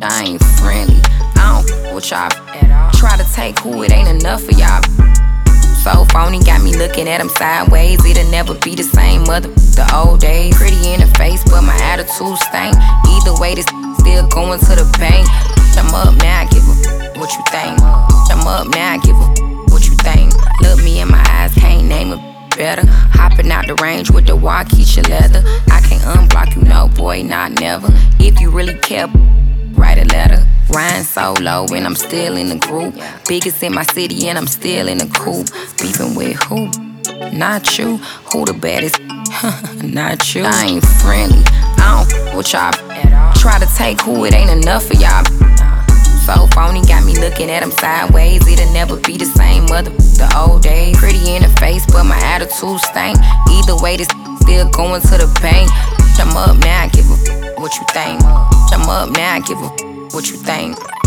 I ain't friendly. I don't f with y'all at all. Try to take who it ain't enough for y'all. So phony, got me looking at him sideways. It'll never be the same mother the old days. Pretty in the face, but my attitude stank. Either way, this still going to the bank. I'm up now, I give a what you think. I'm up now, I give a what you think. Look me in my eyes, can't name it better. Hopping out the range with the Waukesha leather. I can't unblock you, no boy, not never. If you really care, write a letter. Ryan solo and I'm still in the group. Biggest in my city and I'm still in the coop. Beefing with who? Not you. Who the baddest? Not you. I ain't friendly. I don't f with y'all at all. Try to take who it ain't enough for y'all. So phony, got me looking at him sideways. It'll never be the same mother the old days. Pretty in the face, but my attitude stank. Either way, this still going to the bank. I'm up now, I give a what you think. I'm up now, I give a what you think.